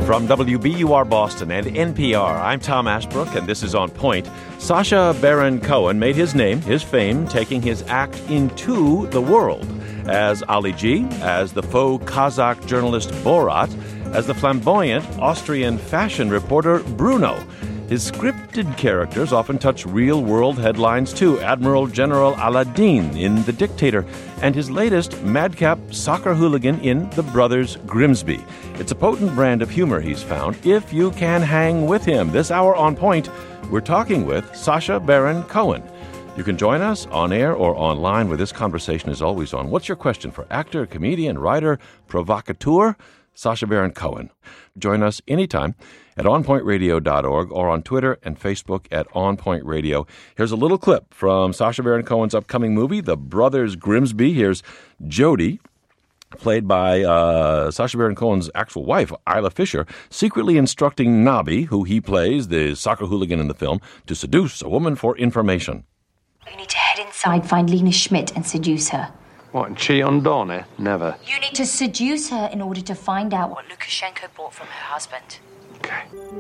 From WBUR Boston and NPR, I'm Tom Ashbrook, and this is On Point. Sacha Baron Cohen made his name, his fame, taking his act into the world. As Ali G, as the faux Kazakh journalist Borat, as the flamboyant Austrian fashion reporter Bruno. His scripted characters often touch real-world headlines, too. Admiral General Aladdin in The Dictator, and his latest madcap soccer hooligan in The Brothers Grimsby. It's a potent brand of humor he's found, if you can hang with him. This hour On Point, we're talking with Sacha Baron Cohen. You can join us on air or online, where this conversation is always on. What's your question for actor, comedian, writer, provocateur? Sacha Baron Cohen. Join us anytime at onpointradio.org or on Twitter and Facebook at onpointradio. Here's a little clip from Sacha Baron Cohen's upcoming movie, The Brothers Grimsby. Here's Jodie, played by Sacha Baron Cohen's actual wife, Isla Fisher, secretly instructing Nobby, who he plays, the soccer hooligan in the film, to seduce a woman for information. You need to head inside, find Lena Schmidt and seduce her. What, and cheat on Donna? Never. You need to seduce her in order to find out what Lukashenko bought from her husband. Okay.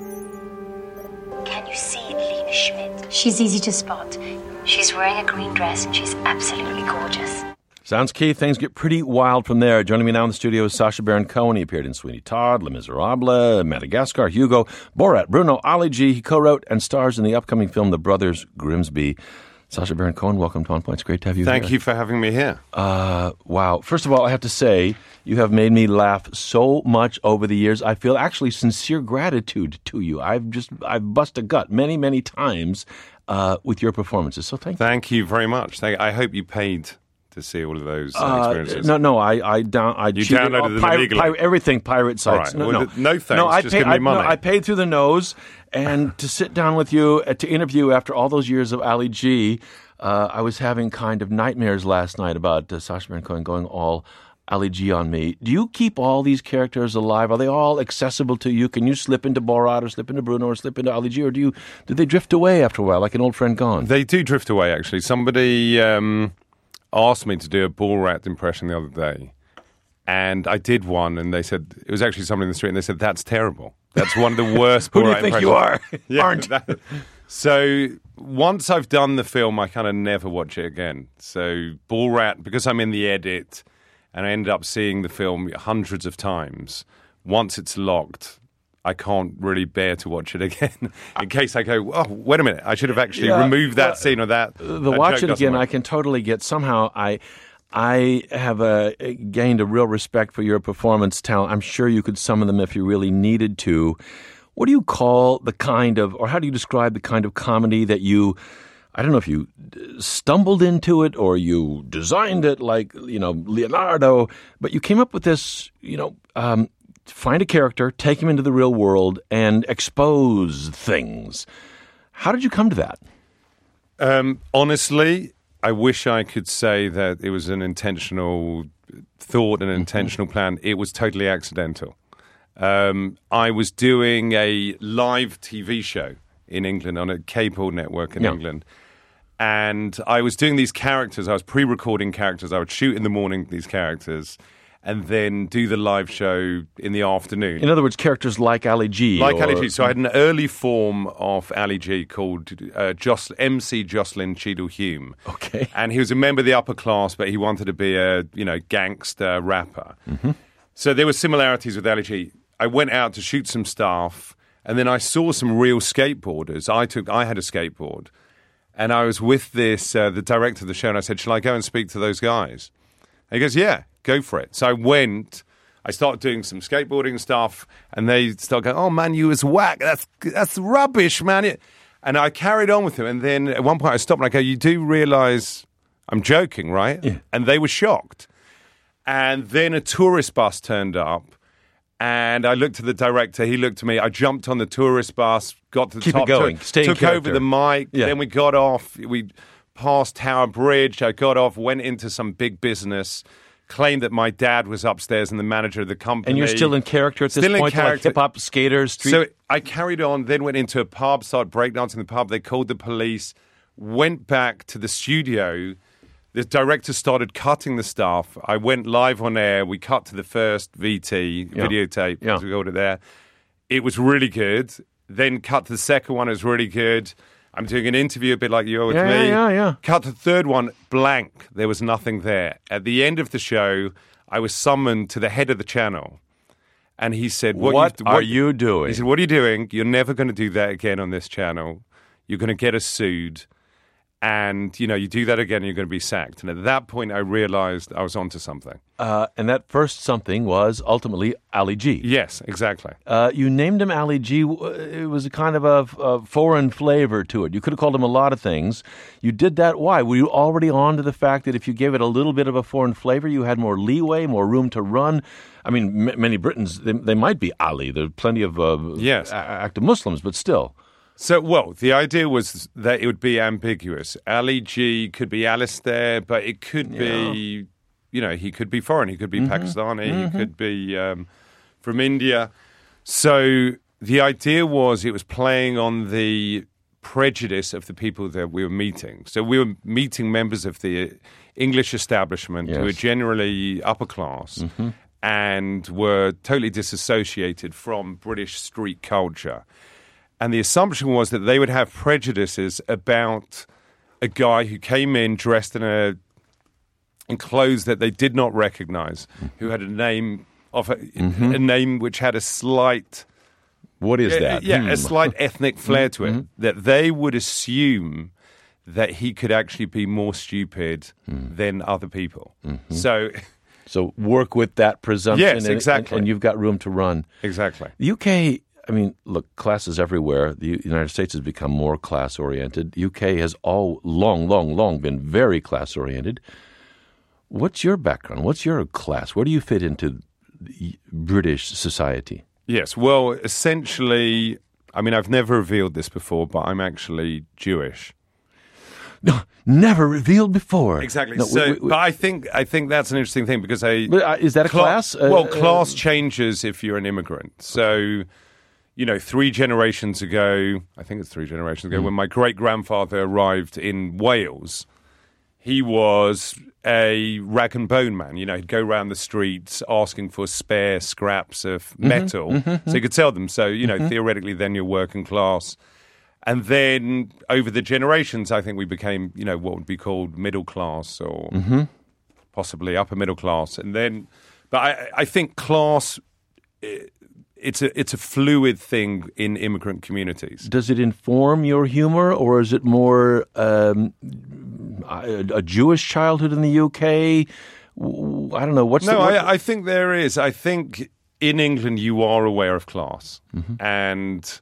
Can you see Lena Schmidt? She's easy to spot. She's wearing a green dress and she's absolutely gorgeous. Sounds key. Things get pretty wild from there. Joining me now in the studio is Sacha Baron Cohen. He appeared in Sweeney Todd, Les Miserables, Madagascar, Hugo, Borat, Bruno, Ali G. He co-wrote and stars in the upcoming film The Brothers Grimsby. Sacha Baron Cohen, welcome to On Point. It's great to have you here. Thank you for having me here. Wow. First of all, I have to say, you have made me laugh so much over the years. I feel actually sincere gratitude to you. I've bust a gut many, many times with your performances. So thank you. Thank you very much. I hope you paid to see all of those experiences. No, I downloaded them illegally. Everything pirate sites. Right. No thanks. Just give me money. I paid through the nose, and to sit down with you to interview after all those years of Ali G. I was having kind of nightmares last night about Sacha Baron Cohen going all Ali G on me. Do you keep all these characters alive? Are they all accessible to you? Can you slip into Borat or slip into Bruno or slip into Ali G, or do they drift away after a while, like an old friend gone? They do drift away, actually. Somebody asked me to do a Borat impression the other day, and I did one, and they said, it was actually somebody in the street, and they said, that's terrible. That's one of the worst Borat impressions. Who do you think you are? Aren't. So once I've done the film, I kind of never watch it again. So Borat, because I'm in the edit, and I ended up seeing the film hundreds of times, once it's locked, I can't really bear to watch it again. In case I go, oh, wait a minute, I should have actually removed that scene or that. Watch it again, I can totally get, somehow I have gained a real respect for your performance talent. I'm sure you could summon them if you really needed to. What do you call the kind of, or how do you describe the kind of comedy that you, I don't know if you stumbled into it or you designed it like, Leonardo, but you came up with this, find a character, take him into the real world, and expose things. How did you come to that? Honestly, I wish I could say that it was an intentional thought, an intentional plan. It was totally accidental. I was doing a live TV show in England on a cable network in England. And I was doing these characters. I was pre-recording characters. I would shoot in the morning these characters and then do the live show in the afternoon. In other words, characters like Ali G. Ali G. So I had an early form of Ali G called MC Jocelyn Cheadle Hume. Okay. And he was a member of the upper class, but he wanted to be a gangster rapper. Mm-hmm. So there were similarities with Ali G. I went out to shoot some stuff, and then I saw some real skateboarders. I had a skateboard, and I was with the director of the show, and I said, shall I go and speak to those guys? And he goes, yeah, go for it. So I went, I started doing some skateboarding stuff, and they started going, oh man, you was whack, that's rubbish, man. And I carried on with him, and then at one point I stopped and I go, you do realise I'm joking, right? Yeah. And they were shocked. And then a tourist bus turned up, and I looked at the director, he looked at me, I jumped on the tourist bus, got to the top, took over the mic, then we got off, we passed Tower Bridge, I got off, went into some big business, claimed that my dad was upstairs and the manager of the company. And you're still in character at this point, like hip-hop skaters, street? So I carried on, then went into a pub, started breakdancing in the pub, they called the police, went back to the studio. The director started cutting the stuff. I went live on air. We cut to the first VT, videotape, as we called it there. it was really good. Then cut to the second one, it was really good. I'm doing an interview a bit like you're with me. Yeah. Cut to the third one, blank. There was nothing there. At the end of the show, I was summoned to the head of the channel. And he said, What are you doing? He said, what are you doing? You're never going to do that again on this channel. You're going to get us sued. And, you do that again, you're going to be sacked. And at that point, I realized I was onto something. And that first something was ultimately Ali G. Yes, exactly. You named him Ali G. It was a kind of a foreign flavor to it. You could have called him a lot of things. You did that. Why? Were you already on to the fact that if you gave it a little bit of a foreign flavor, you had more leeway, more room to run? I mean, many Britons, they might be Ali. There are plenty of active Muslims, but still. So, the idea was that it would be ambiguous. Ali G could be Alistair, but it could be, he could be foreign. He could be Pakistani. He could be from India. So the idea was it was playing on the prejudice of the people that we were meeting. So we were meeting members of the English establishment who were generally upper class and were totally disassociated from British street culture. And the assumption was that they would have prejudices about a guy who came in dressed in clothes that they did not recognize, who had a name a name which had a slight... What is that? A slight ethnic flair to it. That they would assume that he could actually be more stupid than other people. So work with that presumption. Yes, exactly. And you've got room to run. Exactly. The UK... I mean, look, classes everywhere. The United States has become more class-oriented. UK has long been very class-oriented. What's your background? What's your class? Where do you fit into British society? Yes, well, essentially, I mean, I've never revealed this before, but I'm actually Jewish. No, never revealed before. Exactly. No, but I think that's an interesting thing because is that a class? Class changes if you're an immigrant. So... 3 generations ago, I think it's 3 generations ago, when my great-grandfather arrived in Wales, he was a rag and bone man. He'd go around the streets asking for spare scraps of metal so he could sell them. So, theoretically, then you're working class. And then over the generations, I think we became, what would be called middle class or possibly upper middle class. And then, but I think class... It's a fluid thing in immigrant communities. Does it inform your humor, or is it more a Jewish childhood in the UK? I don't know. I think there is. I think in England you are aware of class. And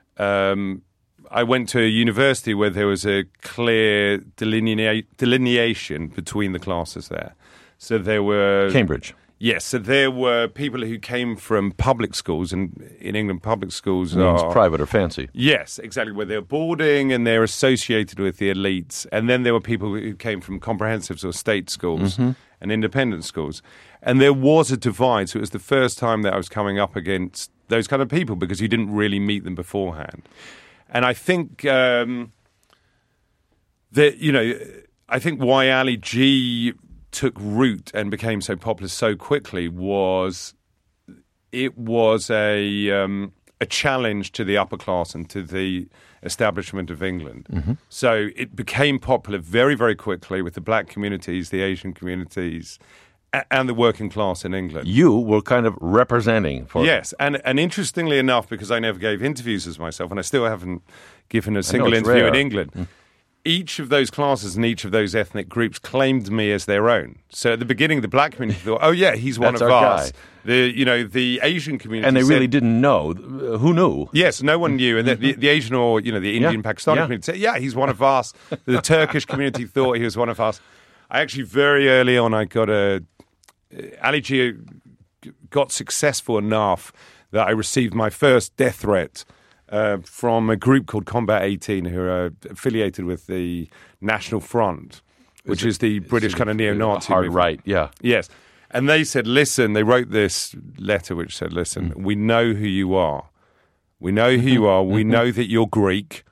I went to a university where there was a clear delineation between the classes there. So there were... Cambridge. Yes, so there were people who came from public schools, and in England public schools are... private or fancy. Yes, exactly, where they're boarding and they're associated with the elites. And then there were people who came from comprehensives or state schools and independent schools. And there was a divide, so it was the first time that I was coming up against those kind of people because you didn't really meet them beforehand. And I think that, I think why Ali G... took root and became so popular so quickly was a challenge to the upper class and to the establishment of England. So it became popular very, very quickly with the black communities, the Asian communities, and the working class in England. You were kind of representing for Yes, and interestingly enough, because I never gave interviews as myself, and I still haven't given a single interview in England, each of those classes and each of those ethnic groups claimed me as their own. So at the beginning, the black community thought, "Oh yeah, he's one of us." The Asian community, and they really didn't know. Who knew? Yes, no one knew, and the Asian or the Indian Pakistani community said, "Yeah, he's one of us." The Turkish community thought he was one of us. I actually very early on, I got Ali G got successful enough that I received my first death threat. From a group called Combat 18, who are affiliated with the National Front, which is the British kind of neo-Nazi hard movement. right, yeah. Yes. And they said, listen, they wrote this letter which said, listen, we know who you are. We know who you are. We know that you're Greek.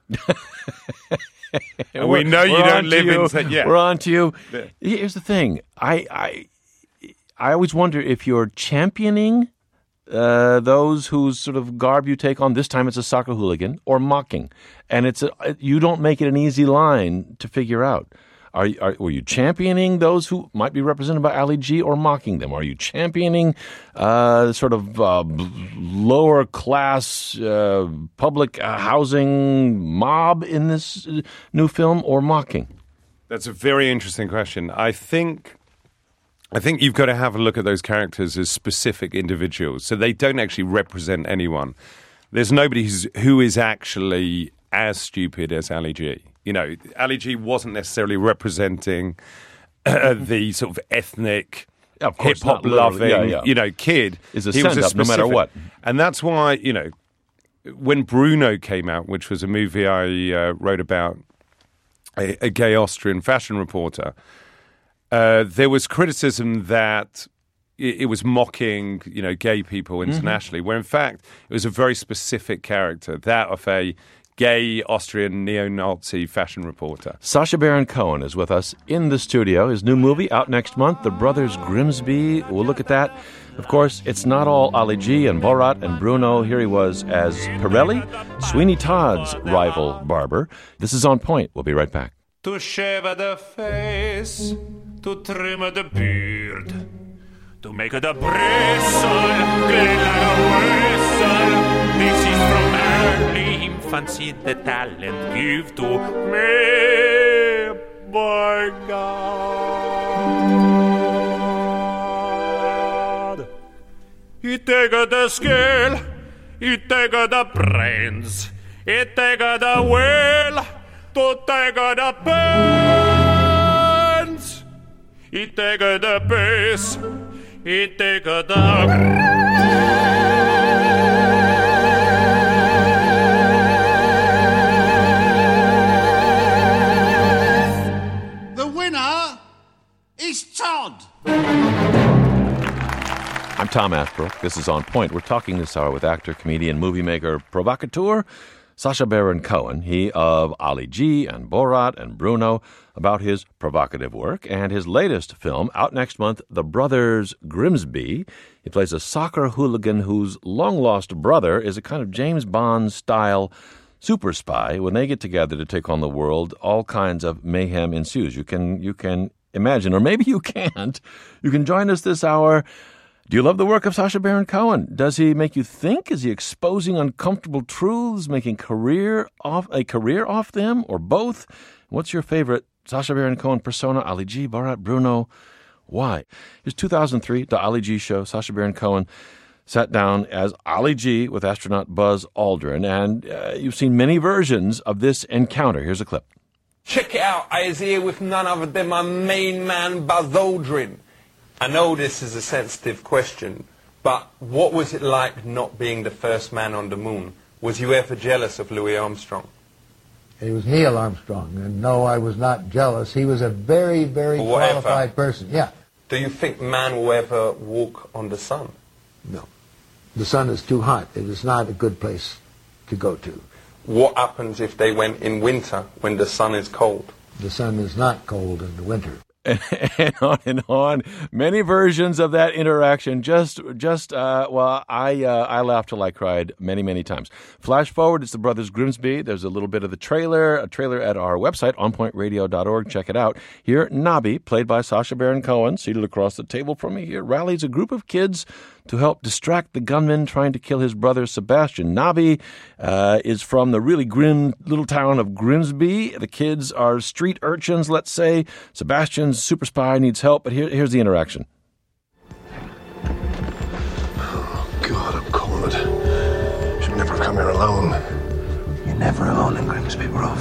And we know you don't live in... We're on to you. Here's the thing. I always wonder if you're championing those whose sort of garb you take on. This time it's a soccer hooligan, or mocking. And you don't make it an easy line to figure out. Were you championing those who might be represented by Ali G, or mocking them? Are you championing sort of lower class public housing mob in this new film, or mocking? That's a very interesting question. I think you've got to have a look at those characters as specific individuals, so they don't actually represent anyone. There's nobody who is actually as stupid as Ali G. You know, Ali G wasn't necessarily representing the sort of ethnic, hip-hop loving, kid. Is a stand-up no matter what. And that's why, when Bruno came out, which was a movie I wrote about, a gay Austrian fashion reporter, there was criticism that it was mocking, gay people internationally, where in fact it was a very specific character, that of a gay Austrian neo-Nazi fashion reporter. Sacha Baron Cohen is with us in the studio. His new movie out next month, The Brothers Grimsby. We'll look at that. Of course, it's not all Ali G and Borat and Bruno. Here he was as Pirelli, Sweeney Todd's rival barber. This is On Point. We'll be right back. To shave the face, to trim the beard, to make the bristle clean like a whistle. This is from early infancy, the talent give to me by God. He take the skill, he take the brains, he take the will to take the pens. He take the pace, he take the is Todd. I'm Tom Ashbrook. This is On Point. We're talking this hour with actor, comedian, movie maker, provocateur, Sacha Baron Cohen, he of Ali G and Borat and Bruno, about his provocative work, and his latest film, out next month, The Brothers Grimsby. He plays a soccer hooligan whose long-lost brother is a kind of James Bond-style super spy. When they get together to take on the world, all kinds of mayhem ensues. You can imagine, or maybe you can't. You can join us this hour. Do you love the work of Sacha Baron Cohen? Does he make you think? Is he exposing uncomfortable truths, making a career off them, or both? What's your favorite Sacha Baron Cohen persona? Ali G, Borat, Bruno? Why? Here's 2003, The Ali G Show. Sacha Baron Cohen sat down as Ali G with astronaut Buzz Aldrin, and you've seen many versions of this encounter. Here's a clip. Check it out. I was here with none other than my main man, Buzz Aldrin. I know this is a sensitive question, but what was it like not being the first man on the moon? Was you ever jealous of Louis Armstrong? It was Neil Armstrong, and no, I was not jealous. He was a very, very qualified person. Yeah. Do you think man will ever walk on the sun? No. The sun is too hot. It is not a good place to go to. What happens if they went in winter when the sun is cold? The sun is not cold in the winter. And on and on. Many versions of that interaction. I laughed till I cried many, many times. Flash forward, it's The Brothers Grimsby. There's a little bit of a trailer at our website, onpointradio.org. Check it out. Here, Nobby, played by Sacha Baron Cohen, seated across the table from me here, rallies a group of kids to help distract the gunman trying to kill his brother Sebastian. Nobby is from the really grim little town of Grimsby. The kids are street urchins, let's say. Sebastian's super spy needs help, but here's the interaction. Oh, God, I'm cold. Should never come here alone. You're never alone in Grimsby, bruv.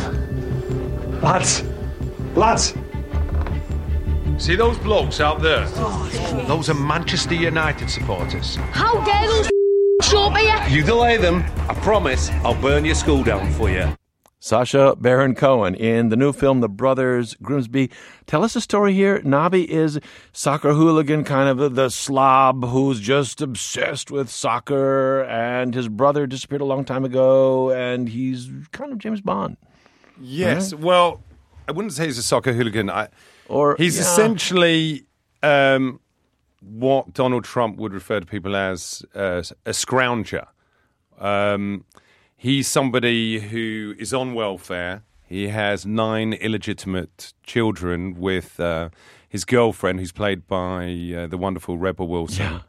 Lads! See those blokes out there? Those are Manchester United supporters. How dare those show me? You delay them, I promise I'll burn your school down for you. Sacha Baron Cohen in the new film, The Brothers Grimsby. Tell us a story here. Nobby is soccer hooligan, kind of the slob who's just obsessed with soccer, and his brother disappeared a long time ago, and he's kind of James Bond. Yes, right? Well, I wouldn't say he's a soccer hooligan. He's essentially what Donald Trump would refer to people as a scrounger. He's somebody who is on welfare. He has 9 illegitimate children with his girlfriend, who's played by the wonderful Rebel Wilson. Yeah.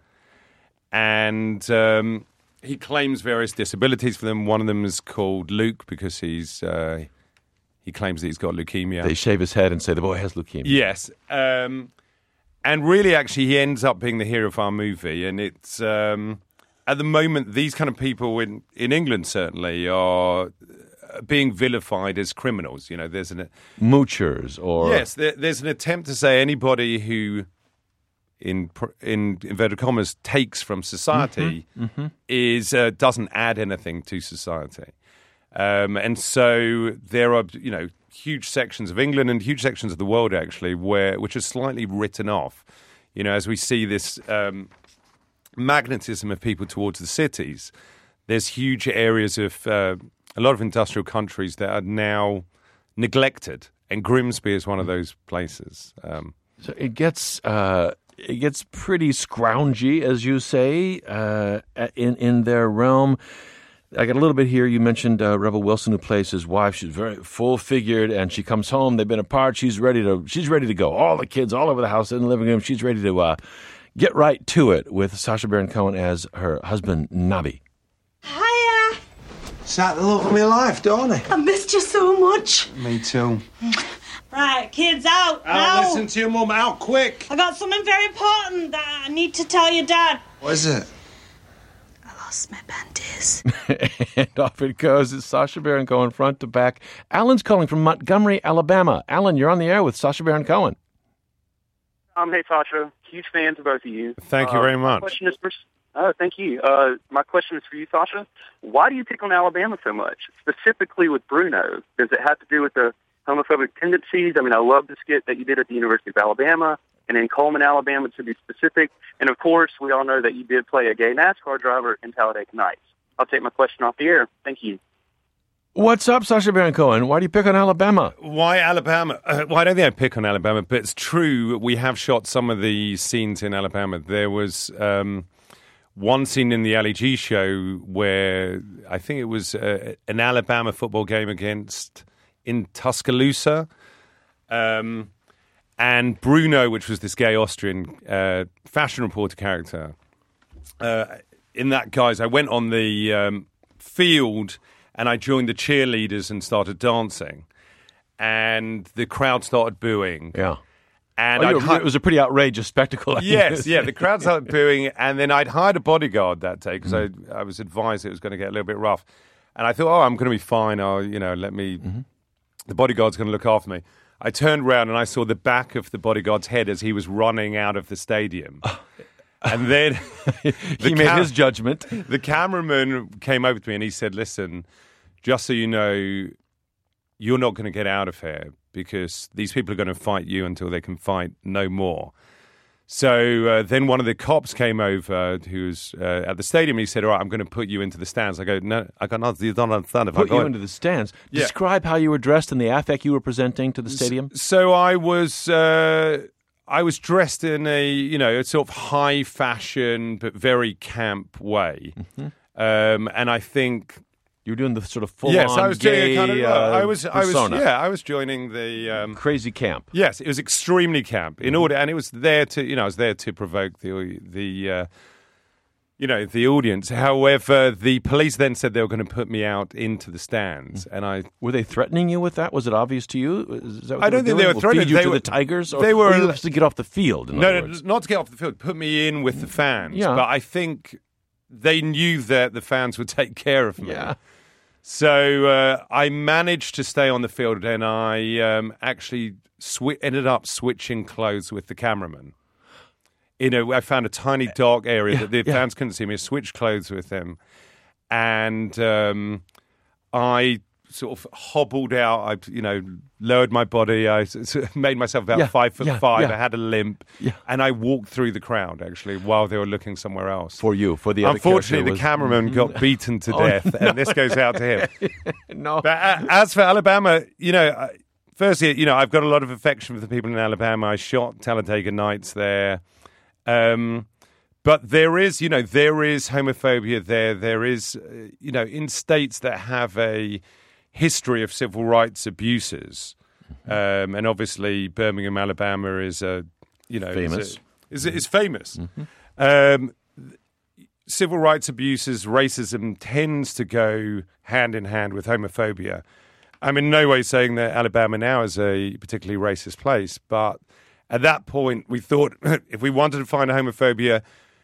And he claims various disabilities for them. One of them is called Luke because he claims that he's got leukemia. They shave his head and say the boy has leukemia. Yes. And really, actually, he ends up being the hero of our movie. And it's, at the moment, these kind of people in England, certainly, are being vilified as criminals. You know, there's moochers or... Yes, there's an attempt to say anybody who, in inverted commas, takes from society is doesn't add anything to society. And so there are, huge sections of England and huge sections of the world, actually, which are slightly written off. You know, as we see this magnetism of people towards the cities, there's huge areas of a lot of industrial countries that are now neglected, and Grimsby is one of those places. So it gets pretty scroungy, as you say, in their realm. I got a little bit here. You mentioned Rebel Wilson, who plays his wife. She's very full-figured, and she comes home. They've been apart. She's ready to go. All the kids all over the house in the living room. She's ready to get right to it with Sacha Baron Cohen as her husband, Nobby. Hiya. Sat the love of my life, don't I? I missed you so much. Me too. Right, kids, out Out, now. listen to your mum, out quick. I got something very important that I need to tell your dad. What is it? I lost my panties. And off it goes. It's Sacha Baron Cohen front to back. Alan's calling from Montgomery, Alabama. Alan, you're on the air with Sacha Baron Cohen. Hey, Sacha. Huge fan to both of you. Thank you very much. My question is thank you. My question is for you, Sacha. Why do you pick on Alabama so much, specifically with Bruno? Does it have to do with the homophobic tendencies? I mean, I love the skit that you did at the University of Alabama and in Coleman, Alabama, to be specific. And, of course, we all know that you did play a gay NASCAR driver in Talladega Nights. I'll take my question off the air. Thank you. What's up, Sacha Baron Cohen? Why do you pick on Alabama? Why Alabama? Well, I don't think I pick on Alabama, but it's true. We have shot some of the scenes in Alabama. There was one scene in the Ali G show where I think it was an Alabama football game in Tuscaloosa. And Bruno, which was this gay Austrian fashion reporter character, in that, guys, I went on the field and I joined the cheerleaders and started dancing. And the crowd started booing. Yeah. And it was a pretty outrageous spectacle. Yes, yeah. The crowd started booing. And then I'd hired a bodyguard that day because I was advised it was going to get a little bit rough. And I thought, I'm going to be fine. The bodyguard's going to look after me. I turned around and I saw the back of the bodyguard's head as he was running out of the stadium. And then he made his judgment. The cameraman came over to me and he said, listen, just so you know, you're not going to get out of here because these people are going to fight you until they can fight no more. So then one of the cops came over who was at the stadium and he said, all right, I'm going to put you into the stands. I go, no, I got nothing. You don't understand. Put you into the stands? Yeah. Describe how you were dressed and the affect you were presenting to the stadium. So I was dressed in a sort of high fashion but very camp way. Mm-hmm. And I think you were doing the sort of full-on I was gay doing a kind of, persona. I was joining the crazy camp. Yes, it was extremely camp. In order, and it was there to provoke the audience. However, the police then said they were going to put me out into the stands, and were they threatening you with that? Was it obvious to you? I don't think they were threatening. Feed you to the Tigers, or they were just to get off the field. No, not to get off the field. Put me in with the fans. Yeah. But I think they knew that the fans would take care of me. Yeah. So I managed to stay on the field, and I actually ended up switching clothes with the cameraman. I found a tiny dark area that the fans couldn't see me. I switched clothes with him, and I sort of hobbled out. I, lowered my body. I made myself about 5'5". I had a limp, and I walked through the crowd actually while they were looking somewhere else. For the other unfortunately, the cameraman got beaten to death, and this goes out to him. No, but as for Alabama, firstly, I've got a lot of affection for the people in Alabama. I shot Talladega Nights there. But there is homophobia there. There is, in states that have a history of civil rights abuses, and obviously Birmingham, Alabama is famous. Is famous. Civil rights abuses, racism tends to go hand in hand with homophobia. I'm in no way saying that Alabama now is a particularly racist place, but at that point we thought if we wanted to find homophobia,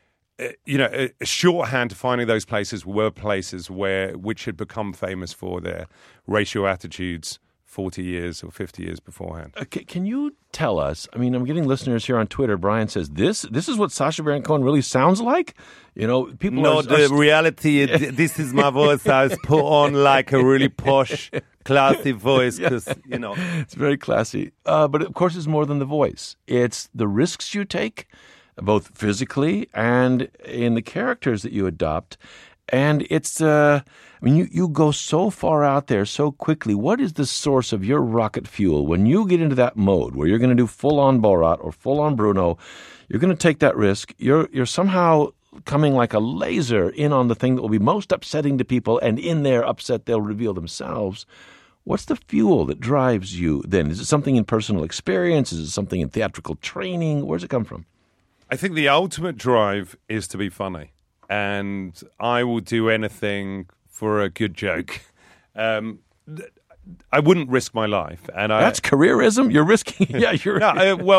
a shorthand to finding those places were places which had become famous for their racial attitudes 40 years or 50 years beforehand. Can you tell us, I mean, I'm getting listeners here on Twitter. Brian says, this is what Sacha Baron Cohen really sounds like? People reality, this is my voice. I was put on like a really posh, classy voice because, It's very classy. But of course, it's more than the voice. It's the risks you take, both physically and in the characters that you adopt. And it's, you go so far out there so quickly. What is the source of your rocket fuel? When you get into that mode where you're going to do full-on Borat or full-on Bruno, you're going to take that risk. You're somehow coming like a laser in on the thing that will be most upsetting to people, and in their upset, they'll reveal themselves. What's the fuel that drives you then? Is it something in personal experience? Is it something in theatrical training? Where's it come from? I think the ultimate drive is to be funny. And I will do anything for a good joke. I wouldn't risk my life. And that's careerism? You're risking... Yeah, you're... No,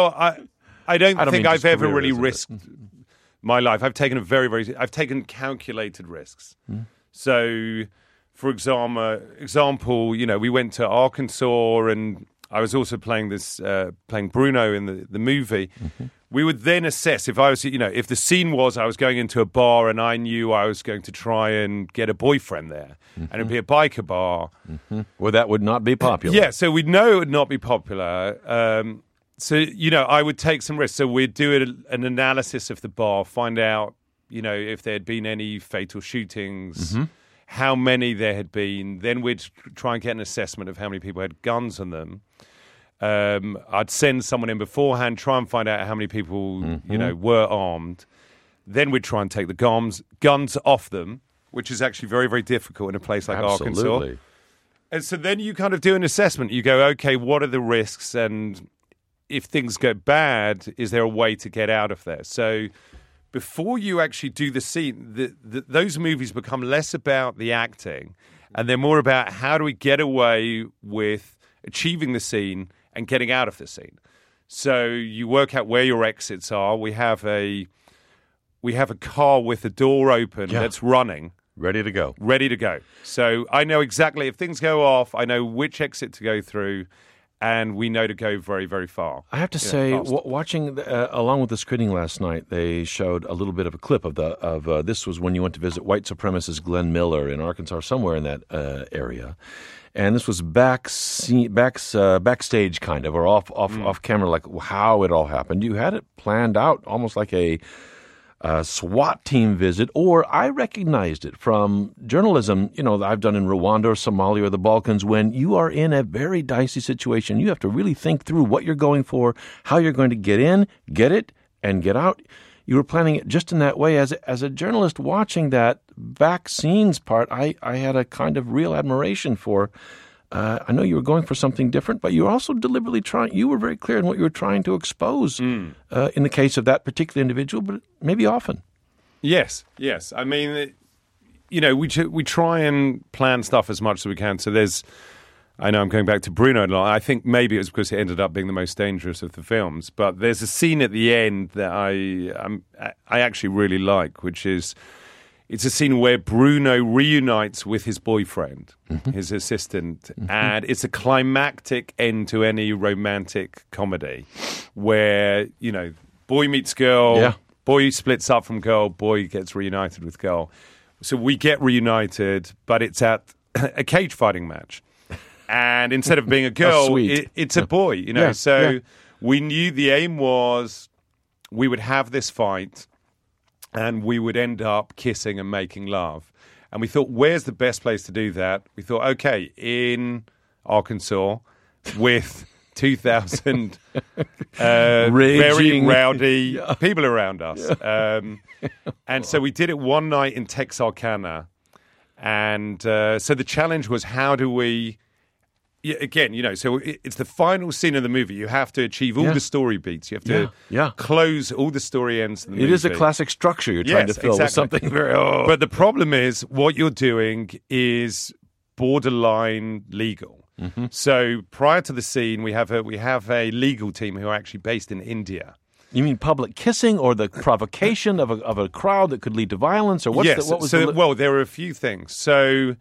I don't think I've ever really risked my life. I've taken I've taken calculated risks. So, for example, we went to Arkansas, and I was also playing Bruno in the movie. We would then assess if I was, if the scene was I was going into a bar and I knew I was going to try and get a boyfriend there, and it'd be a biker bar. Well, that would not be popular. Yeah, so we'd know it would not be popular. I would take some risks. So we'd do an analysis of the bar, find out, if there had been any fatal shootings, how many there had been. Then we'd try and get an assessment of how many people had guns on them. I'd send someone in beforehand, try and find out how many people, were armed. Then we'd try and take the guns off them, which is actually very, very difficult in a place like Arkansas. And so then you kind of do an assessment. You go, okay, what are the risks? And if things go bad, is there a way to get out of there? So before you actually do the scene, those movies become less about the acting, and they're more about how do we get away with achieving the scene and getting out of the scene. So you work out where your exits are. We have a car with the door open that's running. Ready to go. So I know exactly if things go off, I know which exit to go through, and we know to go very, very far. I have to say, watching along with the screening last night, they showed a little bit of a clip of this was when you went to visit white supremacist Glenn Miller in Arkansas, somewhere in that area. And this was backstage kind of, or off camera, like how it all happened. You had it planned out almost like a SWAT team visit, or I recognized it from journalism, that I've done in Rwanda or Somalia or the Balkans. When you are in a very dicey situation, you have to really think through what you're going for, how you're going to get in, get it, and get out. You were planning it just in that way. As a journalist watching that vaccines part, I had a kind of real admiration for. I know you were going for something different, but you were also deliberately you were very clear in what you were trying to expose in the case of that particular individual, but maybe often. Yes. I mean, we try and plan stuff as much as we can. So I know I'm going back to Bruno a lot. I think maybe it was because it ended up being the most dangerous of the films. But there's a scene at the end that I actually really like, which is it's a scene where Bruno reunites with his boyfriend, his assistant, and it's a climactic end to any romantic comedy where, boy meets girl, boy splits up from girl, boy gets reunited with girl. So we get reunited, but it's at a cage fighting match. And instead of being a girl, it's a boy, we knew the aim was we would have this fight and we would end up kissing and making love. And we thought, where's the best place to do that? We thought, okay, in Arkansas with 2,000 very rowdy people around us. And so we did it one night in Texarkana. And so the challenge was, how do we... Again, so it's the final scene of the movie. You have to achieve all the story beats. You have to close all the story ends of the movie. It is a classic structure you're trying to fill with something very... But the problem is, what you're doing is borderline legal. Mm-hmm. So prior to the scene, we have a legal team who are actually based in India. You mean public kissing or the provocation of a crowd that could lead to violence? Or what was well, there are a few things. So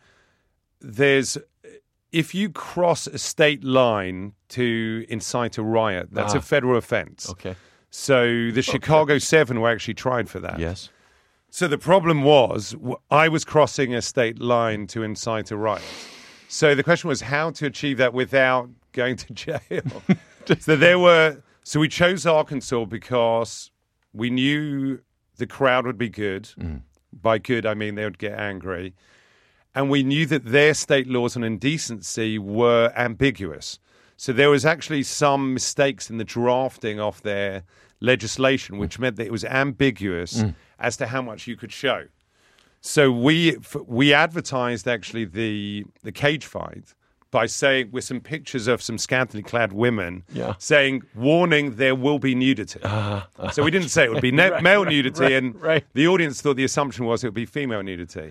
if you cross a state line to incite a riot, that's a federal offense. Okay. So the Chicago 7 were actually tried for that. Yes. So the problem was, I was crossing a state line to incite a riot. So the question was how to achieve that without going to jail. So we chose Arkansas because we knew the crowd would be good. Mm. By good, I mean they would get angry. And we knew that their state laws on indecency were ambiguous. So there was actually some mistakes in the drafting of their legislation, which meant that it was ambiguous as to how much you could show. So we advertised actually the cage fight by saying, with some pictures of some scantily clad women, saying, warning, there will be nudity. So we didn't say it would be male nudity, and the audience thought the assumption was it would be female nudity.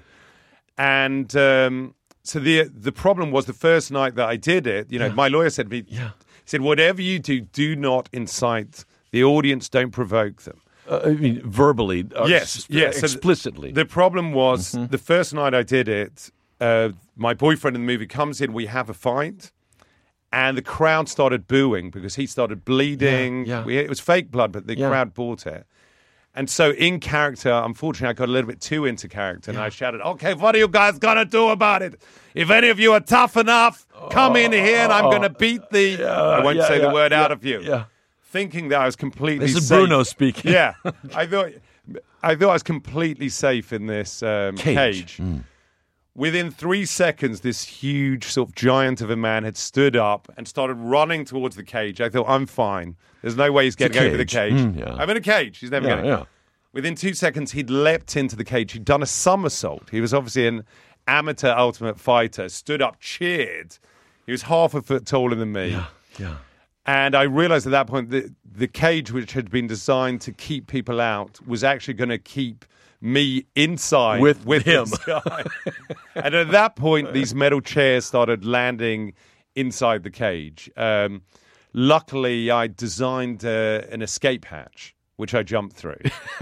And so the problem was, the first night that I did it, my lawyer said to me, he said, whatever you do, do not incite the audience, don't provoke them. I mean, verbally, yes, explicitly. So the problem was, the first night I did it, my boyfriend in the movie comes in, we have a fight, and the crowd started booing because he started bleeding. It was fake blood, but the crowd bought it. And so in character, unfortunately, I got a little bit too into character, and I shouted, okay, what are you guys going to do about it? If any of you are tough enough, come in here and I'm going to beat the... I won't say the word out of you. Yeah. Thinking that I was completely safe. This is safe. Bruno speaking. Yeah. I thought I was completely safe in this cage. Within 3 seconds, this huge sort of giant of a man had stood up and started running towards the cage. I thought, I'm fine. There's no way he's getting over the cage. I'm in a cage. He's never getting it. Within 2 seconds, he'd leapt into the cage. He'd done a somersault. He was obviously an amateur ultimate fighter, stood up, cheered. He was half a foot taller than me. And I realized at that point that the cage, which had been designed to keep people out, was actually going to keep me inside with him. And at that point, these metal chairs started landing inside the cage. Luckily, I designed an escape hatch, which I jumped through.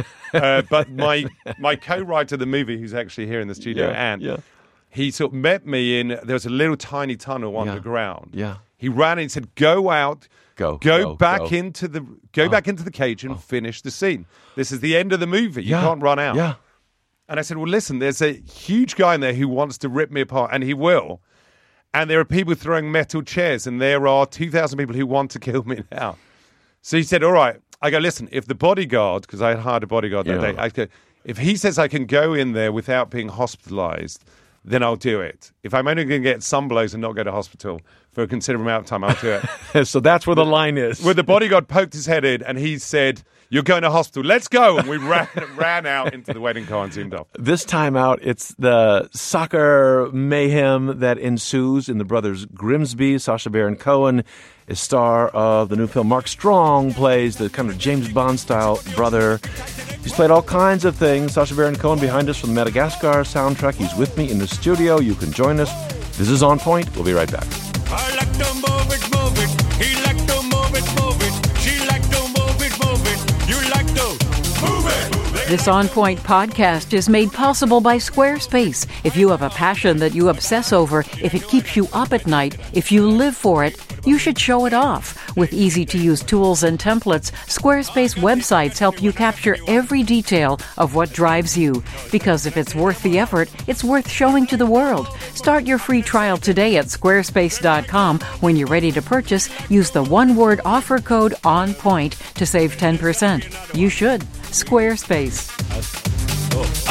But my co-writer of the movie, who's actually here in the studio, Ant, he sort of met me in, there was a little tiny tunnel underground. He ran and said, go out, go back into the cage and finish the scene. This is the end of the movie. You can't run out. And I said, well, listen, there's a huge guy in there who wants to rip me apart, and he will. And there are people throwing metal chairs, and there are 2,000 people who want to kill me now. So he said, all right. I go, listen, if the bodyguard, because I had hired a bodyguard that day, I go, if he says I can go in there without being hospitalized, then I'll do it. If I'm only going to get some blows and not go to hospital for a considerable amount of time, I'll do it. So that's where the line is. Where the bodyguard poked his head in and he said, you're going to hospital, let's go. And we ran out into the wedding car and zoomed off. This time out, it's the soccer mayhem that ensues in the brothers Grimsby. Sacha Baron Cohen is star of the new film. Mark Strong plays the kind of James Bond-style brother. He's played all kinds of things. Sacha Baron Cohen behind us from the Madagascar soundtrack. He's with me in the studio. You can join us. This is On Point. We'll be right back. I like to move it. He like to move it. She like to move it. You like to move it. This On Point podcast is made possible by Squarespace. If you have a passion that you obsess over, if it keeps you up at night, if you live for it, you should show it off. With easy-to-use tools and templates, Squarespace websites help you capture every detail of what drives you. Because if it's worth the effort, it's worth showing to the world. Start your free trial today at squarespace.com. When you're ready to purchase, use the one-word offer code ONPOINT to save 10%. You should. Squarespace.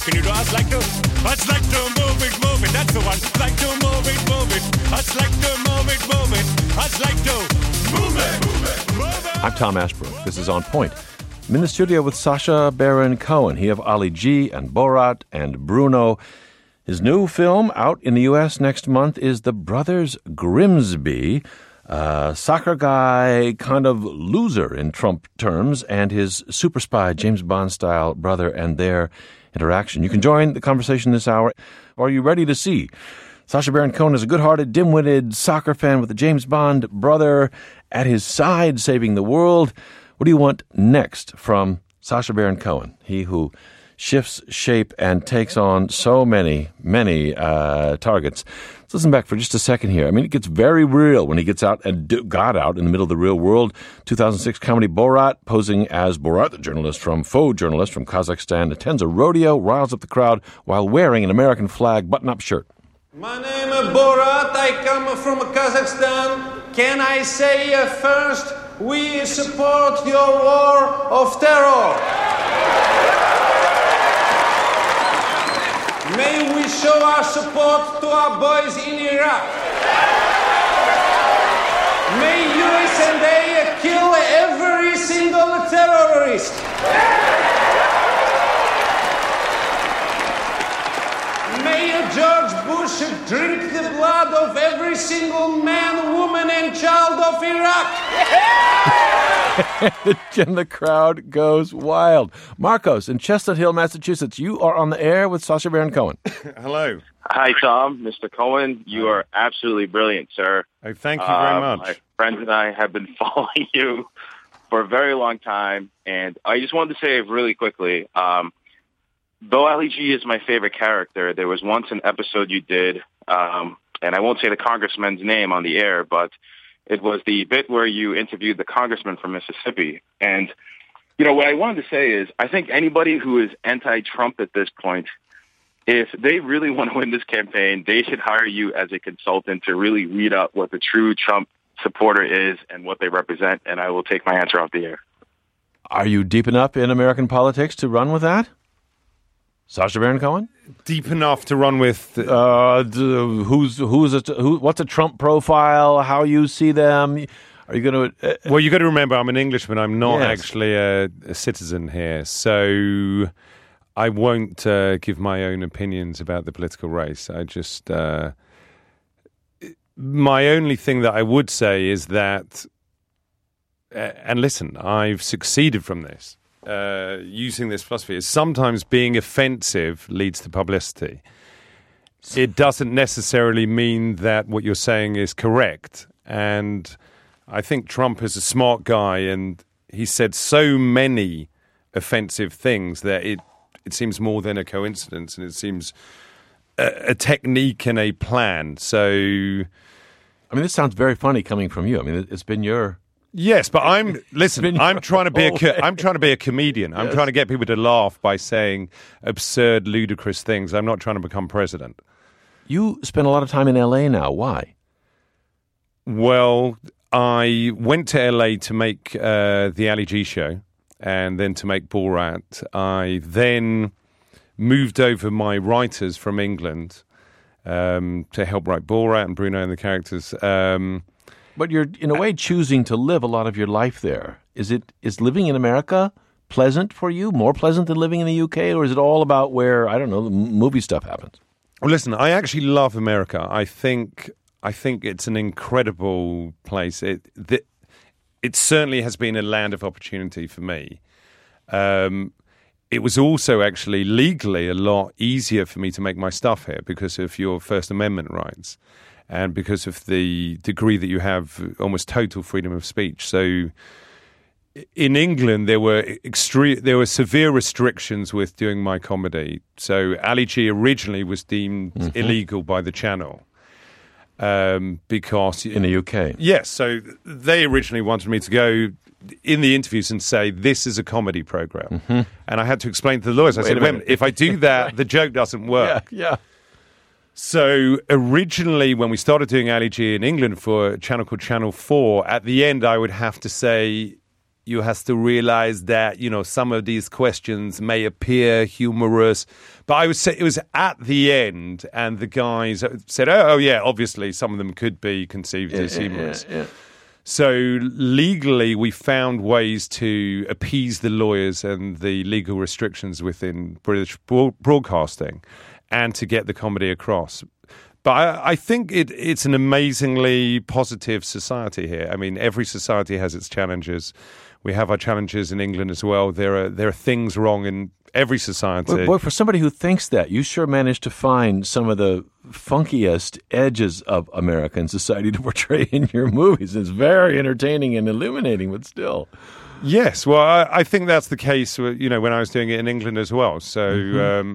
Can you do us like to? Us like to move it, move it. That's the one. Like to move it, move it. Us like to move it, move it. Us like to move it, move it, move it. I'm Tom Ashbrook. This is On Point. I'm in the studio with Sacha Baron Cohen. He of Ali G and Borat and Bruno. His new film out in the U.S. next month is The Brothers Grimsby, soccer guy, kind of loser in Trump terms, and his super spy, James Bond-style brother and their interaction. You can join the conversation this hour. Are you ready to see? Sacha Baron Cohen is a good-hearted, dim-witted soccer fan with a James Bond brother at his side saving the world. What do you want next from Sacha Baron Cohen, he who shifts shape and takes on so many targets? Let's listen back for just a second here. I mean, it gets very real when he gets out and got out in the middle of the real world. 2006 comedy Borat, posing as Borat, the faux journalist from Kazakhstan, attends a rodeo, riles up the crowd while wearing an American flag button-up shirt. My name is Borat. I come from Kazakhstan. Can I say first, we support your war of terror. May we show our support to our boys in Iraq. May USA kill every single terrorist. May George Bush drink the blood of every single man, woman, and child of Iraq. And the crowd goes wild. Marcos in Chestnut Hill, Massachusetts, you are on the air with Sacha Baron Cohen. Hello. Hi, Tom. Mr. Cohen, you are absolutely brilliant, sir. Oh, thank you very much. My friends and I have been following you for a very long time, and I just wanted to say really quickly, though Ali G is my favorite character, there was once an episode you did, and I won't say the congressman's name on the air, but it was the bit where you interviewed the congressman from Mississippi. And, you know, what I wanted to say is I think anybody who is anti-Trump at this point, if they really want to win this campaign, they should hire you as a consultant to really read up what the true Trump supporter is and what they represent, and I will take my answer off the air. Are you deep enough in American politics to run with that? Sacha Baron Cohen? Deep enough to run with what's a Trump profile, how you see them? Are you going to... well, you got to remember, I'm an Englishman. I'm not actually a citizen here. So I won't give my own opinions about the political race. I just... my only thing that I would say is that... and listen, I've succeeded from this. Using this philosophy is sometimes being offensive leads to publicity. It doesn't necessarily mean that what you're saying is correct. And I think Trump is a smart guy, and he said so many offensive things that it seems more than a coincidence, and it seems a technique and a plan. So, I mean, this sounds very funny coming from you. I mean, it's been your... Yes, but I'm trying to be a comedian. I'm trying to get people to laugh by saying absurd, ludicrous things. I'm not trying to become president. You spend a lot of time in LA now. Why? Well, I went to LA to make the Ali G show and then to make Borat. I then moved over my writers from England to help write Borat and Bruno and the characters. But you're, in a way, choosing to live a lot of your life there. Is living in America pleasant for you, more pleasant than living in the UK, or is it all about where, I don't know, the movie stuff happens? Well, listen, I actually love America. I think it's an incredible place. It certainly has been a land of opportunity for me. It was also actually legally a lot easier for me to make my stuff here because of your First Amendment rights. And because of the degree that you have almost total freedom of speech. So in England, there were severe restrictions with doing my comedy. So Ali G originally was deemed illegal by the channel. Because... in the UK. Yes, so they originally wanted me to go in the interviews and say, this is a comedy program. And I had to explain to the lawyers, I said, if I do that, the joke doesn't work. Yeah. So originally, when we started doing Ali G in England for a channel called Channel 4, at the end I would have to say, you have to realize that, some of these questions may appear humorous. But I would say it was at the end, and the guys said, oh yeah, obviously some of them could be conceived as humorous. Yeah. So legally, we found ways to appease the lawyers and the legal restrictions within British broadcasting and to get the comedy across. But I think it's an amazingly positive society here. I mean, every society has its challenges. We have our challenges in England as well. There are things wrong in every society. Boy, for somebody who thinks that, you sure managed to find some of the funkiest edges of American society to portray in your movies. It's very entertaining and illuminating, but still. Yes, well, I think that's the case, when I was doing it in England as well. So,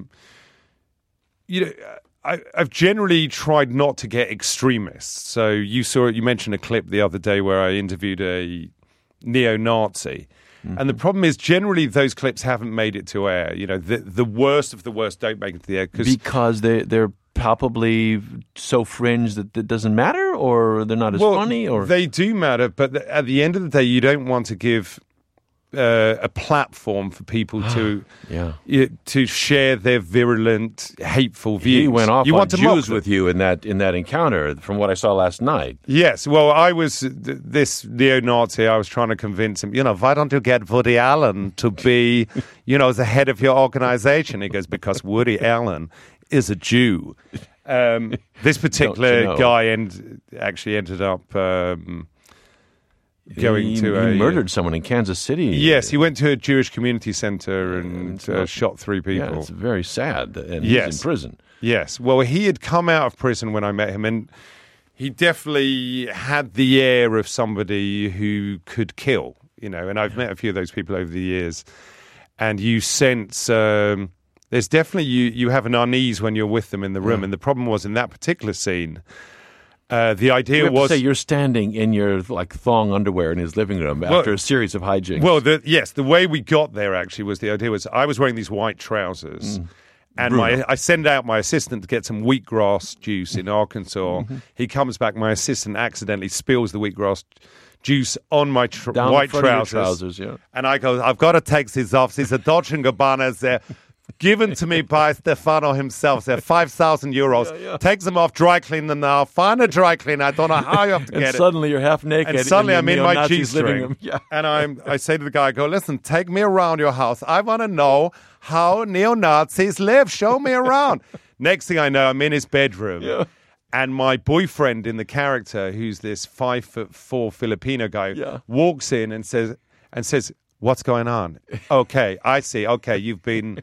I've generally tried not to get extremists. So you mentioned a clip the other day where I interviewed a neo-Nazi. Mm-hmm. And the problem is generally those clips haven't made it to air. The worst of the worst don't make it to the air. Because they're palpably so fringe that it doesn't matter, or they're not as funny? Or they do matter, but at the end of the day, you don't want to give a platform for people to share their virulent, hateful views. He went off on Jews with you in that encounter, from what I saw last night. Yes, well, I was this neo-Nazi. I was trying to convince him. Why don't you get Woody Allen to be, the head of your organization? He goes, because Woody Allen is a Jew. This particular guy actually ended up. He murdered someone in Kansas City. Yes, he went to a Jewish community center and shot 3 people. Yeah, it's very sad, and he's in prison. Yes, well, he had come out of prison when I met him, and he definitely had the air of somebody who could kill, and I've met a few of those people over the years, and you sense there's definitely, you have an unease when you're with them in the room, and the problem was in that particular scene, the idea was... to say you're standing in your thong underwear in his living room after a series of hijinks. Well, the way we got there actually was the idea was I was wearing these white trousers, and I send out my assistant to get some wheatgrass juice in Arkansas. He comes back, my assistant accidentally spills the wheatgrass juice on my white trousers. And I go, I've got to take these off. These are Dolce & Gabbana's. They're given to me by Stefano himself. They're 5,000 euros. Yeah. Take them off, dry clean them now. Find a dry cleaner. I don't know how you have to get it. And suddenly you're half naked. And suddenly I'm in my G-string. And I say to the guy, I go, listen, take me around your house. I want to know how neo-Nazis live. Show me around. Next thing I know, I'm in his bedroom. Yeah. And my boyfriend in the character, who's this 5'4" Filipino guy, walks in and says, what's going on? Okay, I see. Okay, you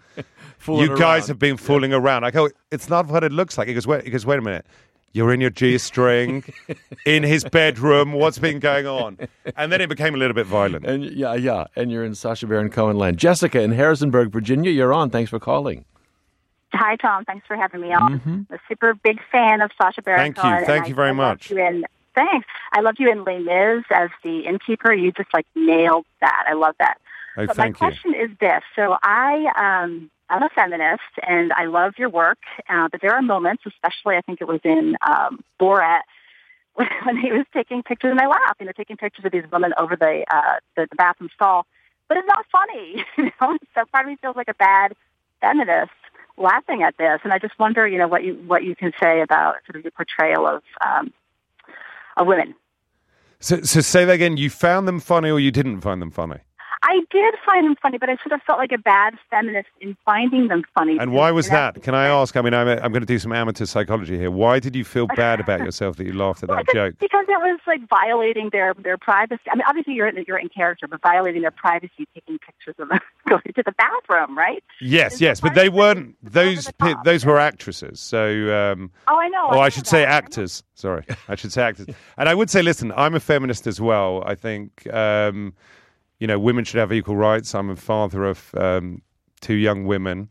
guys have been fooling around. I go, it's not what it looks like. He goes, wait a minute. You're in your G-string, in his bedroom. What's been going on? And then it became a little bit violent. And and you're in Sacha Baron Cohen land. Jessica in Harrisonburg, Virginia, you're on. Thanks for calling. Hi, Tom. Thanks for having me on. I'm a super big fan of Sacha Baron Cohen. Thank you very much. Thanks. I loved you in Les Mis as the innkeeper. You just nailed that. I love that. Oh, but my question is this. So I'm a feminist, and I love your work, but there are moments, especially I think it was in Borat, when he was taking pictures in my lap, taking pictures of these women over the bathroom stall. But it's not funny, So part of me feels like a bad feminist laughing at this, and I just wonder, what you can say about sort of your portrayal of women. So say that again. You found them funny, or you didn't find them funny? I did find them funny, but I sort of felt like a bad feminist in finding them funny. And why was that? Can I ask? I mean, I'm going to do some amateur psychology here. Why did you feel bad about yourself that you laughed at that joke? Because it was violating their privacy. I mean, obviously you're in character, but violating their privacy, taking pictures of them going to the bathroom, right? Yes, but they weren't. Those were actresses. So. I know. I should say actors. Sorry, I should say actors. And I would say, listen, I'm a feminist as well. I think. Women should have equal rights. I'm a father of 2 young women.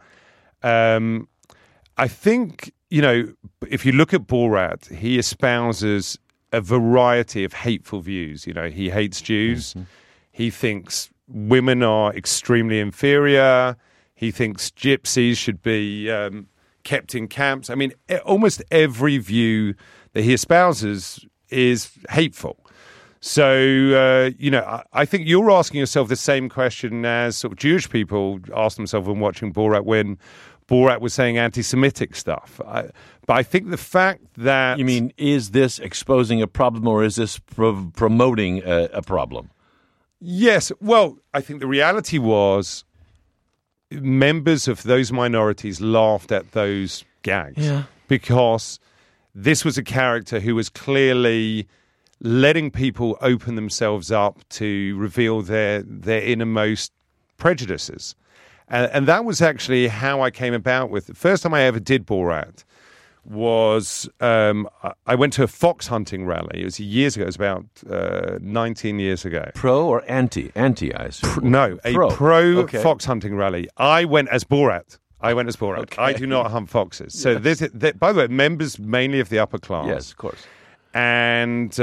I think, if you look at Borat, he espouses a variety of hateful views. He hates Jews. Mm-hmm. He thinks women are extremely inferior. He thinks gypsies should be kept in camps. I mean, almost every view that he espouses is hateful. So, I think you're asking yourself the same question as sort of Jewish people ask themselves when watching Borat, when Borat was saying anti-Semitic stuff. But I think the fact that... You mean, is this exposing a problem or is this promoting a problem? Yes. Well, I think the reality was members of those minorities laughed at those gags because this was a character who was clearly letting people open themselves up to reveal their innermost prejudices. And that was actually how I came about with it. The first time I ever did Borat was I went to a fox hunting rally. It was years ago. It was about 19 years ago. Pro or anti? Anti, I assume. No, a pro fox hunting rally. I went as Borat. Okay. I do not hunt foxes. So by the way, members mainly of the upper class. Yes, of course. And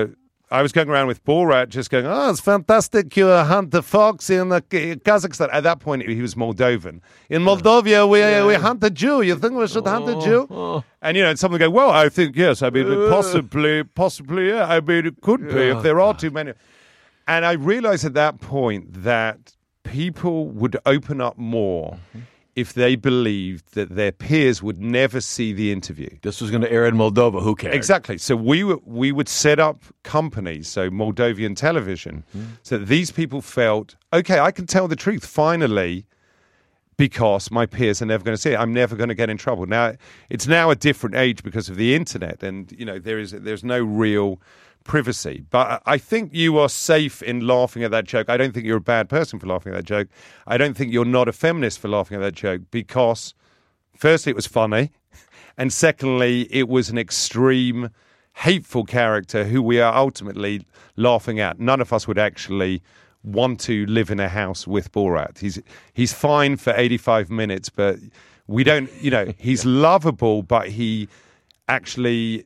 I was going around with Borat just going, it's fantastic you hunt the fox in Kazakhstan. At that point, he was Moldovan. In Moldova, we hunt a Jew. You think we should hunt a Jew? And, someone go, well, I think, yes. I mean, possibly, yeah. I mean, it could be if there are too many. And I realized at that point that people would open up more if they believed that their peers would never see the interview. This was going to air in Moldova. Who cares? Exactly. So we would set up companies, so Moldovan television, so that these people felt, okay, I can tell the truth finally because my peers are never going to see it. I'm never going to get in trouble. Now, it's now a different age because of the internet and, there's no real privacy. But I think you are safe in laughing at that joke. I don't think you're a bad person for laughing at that joke. I don't think you're not a feminist for laughing at that joke because, firstly, it was funny. And secondly, it was an extreme, hateful character who we are ultimately laughing at. None of us would actually want to live in a house with Borat. He's fine for 85 minutes, but we don't, he's lovable, but he actually...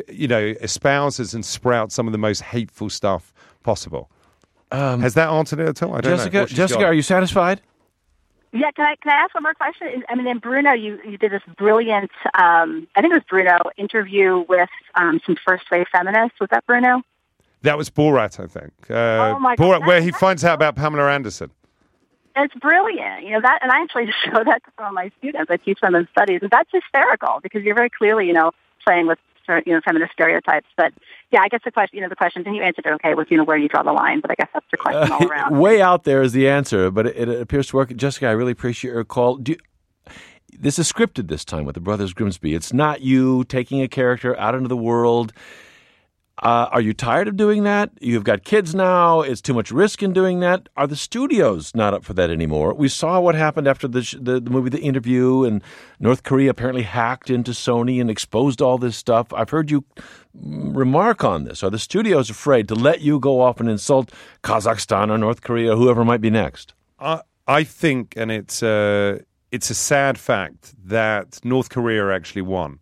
espouses and sprouts some of the most hateful stuff possible. Has that answered it at all? I don't know. Jessica, are you satisfied? Yeah, can I ask one more question? I mean, in Bruno, you did this brilliant, I think it was Bruno, interview with some first-wave feminists. Was that Bruno? That was Borat, I think. Oh my Borat, God, where he finds out about Pamela Anderson. It's brilliant, that, and I actually show that to some of my students. I teach them in studies, and that's hysterical because you're very clearly, playing with feminist stereotypes. But yeah, I guess the question, and you answered it okay with, where you draw the line, but I guess that's the question all around. Way out there is the answer, but it appears to work. Jessica, I really appreciate your call. This is scripted this time with the Brothers Grimsby. It's not you taking a character out into the world. Are you tired of doing that? You've got kids now. It's too much risk in doing that. Are the studios not up for that anymore? We saw what happened after the movie The Interview, and North Korea apparently hacked into Sony and exposed all this stuff. I've heard you remark on this. Are the studios afraid to let you go off and insult Kazakhstan or North Korea, whoever might be next? I think, and it's a sad fact, that North Korea actually won.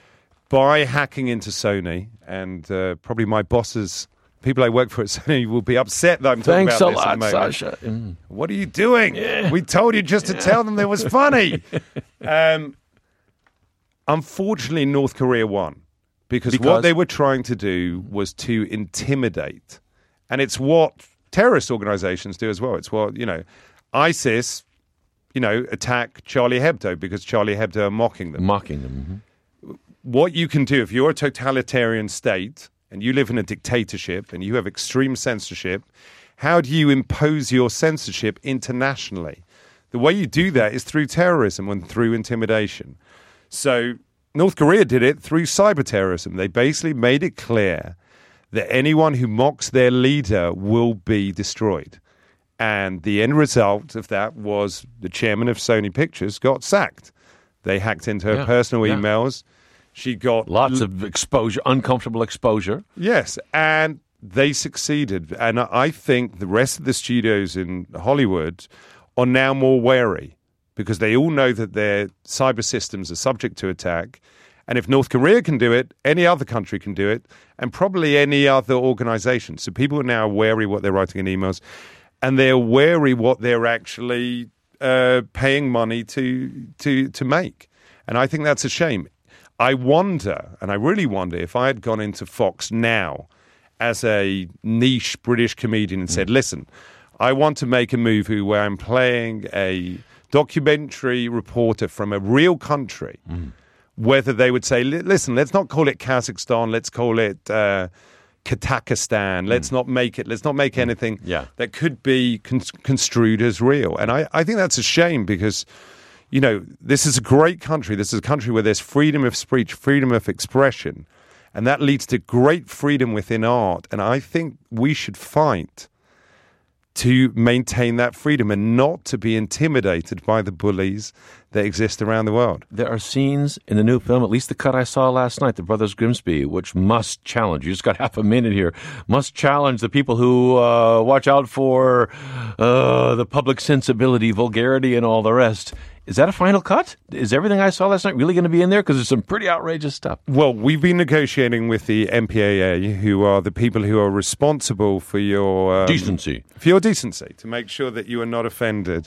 By hacking into Sony, and probably my bosses, people I work for at Sony, will be upset that I'm talking about this. Thanks a lot, Sasha. What are you doing? Yeah. We told you just to tell them it was funny. Unfortunately, North Korea won because what they were trying to do was to intimidate. And it's what terrorist organizations do as well. It's what, ISIS, attack Charlie Hebdo because Charlie Hebdo are mocking them. Mm-hmm. What you can do if you're a totalitarian state and you live in a dictatorship and you have extreme censorship, how do you impose your censorship internationally? The way you do that is through terrorism and through intimidation. So North Korea did it through cyber terrorism. They basically made it clear that anyone who mocks their leader will be destroyed. And the end result of that was the chairman of Sony Pictures got sacked. They hacked into her personal emails. She got lots of exposure, uncomfortable exposure. Yes, and they succeeded. And I think the rest of the studios in Hollywood are now more wary because they all know that their cyber systems are subject to attack. And if North Korea can do it, any other country can do it, and probably any other organization. So people are now wary what they're writing in emails, and they're wary what they're actually paying money to make. And I think that's a shame. I wonder, and I really wonder, if I had gone into Fox now as a niche British comedian and said, listen, I want to make a movie where I'm playing a documentary reporter from a real country, whether they would say, listen, let's not call it Kazakhstan, let's call it Katakistan, let's not make anything that could be construed as real. And I think that's a shame because, you know, this is a great country. This is a country where there's freedom of speech, freedom of expression, and that leads to great freedom within art. And I think we should fight to maintain that freedom and not to be intimidated by the bullies that exist around the world. There are scenes in the new film, at least the cut I saw last night, The Brothers Grimsby, which must challenge, you just got half a minute here, must challenge the people who watch out for the public sensibility, vulgarity, and all the rest. Is that a final cut? Is everything I saw last night really going to be in there? Because there's some pretty outrageous stuff. Well, we've been negotiating with the MPAA, who are the people who are responsible for your... decency. For your decency, to make sure that you are not offended.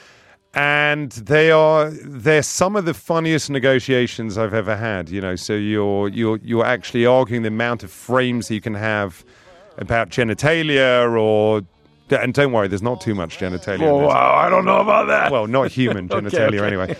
And they're some of the funniest negotiations I've ever had, you know. So you're actually arguing the amount of frames that you can have about genitalia or... And don't worry, there's not too much genitalia. Oh, wow, I don't know about that. Well, not human genitalia okay.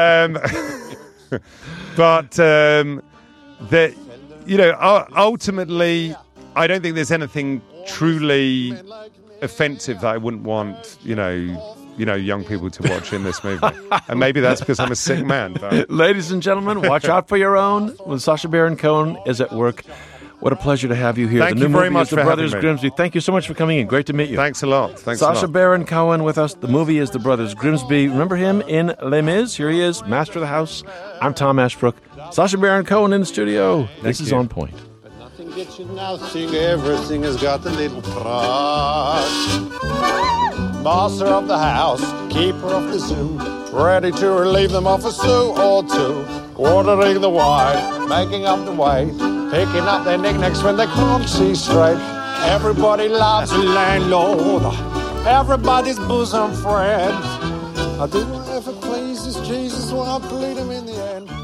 anyway. But that, you know, ultimately, I don't think there's anything truly offensive that I wouldn't want, you know, young people to watch in this movie. And maybe that's because I'm a sick man. But. Ladies and gentlemen, watch out for your own when Sacha Baron Cohen is at work. What a pleasure to have you here. Thank you very much for having me. The Brothers Grimsby. Thank you so much for coming in. Great to meet you. Thanks a lot. Sacha Baron Cohen with us. The movie is The Brothers Grimsby. Remember him in Les Mis? Here he is, master of the house. I'm Tom Ashbrook. Sacha Baron Cohen in the studio. This is On Point. But nothing gets you nothing. Everything has got a little price. Master of the house, keeper of the zoo, ready to relieve them of a sou or two. Ordering the wine, making up the weight, picking up their knickknacks when they can't see straight. Everybody loves a landlord, everybody's bosom friend. I do whatever pleases Jesus, well, I bleed him in the end.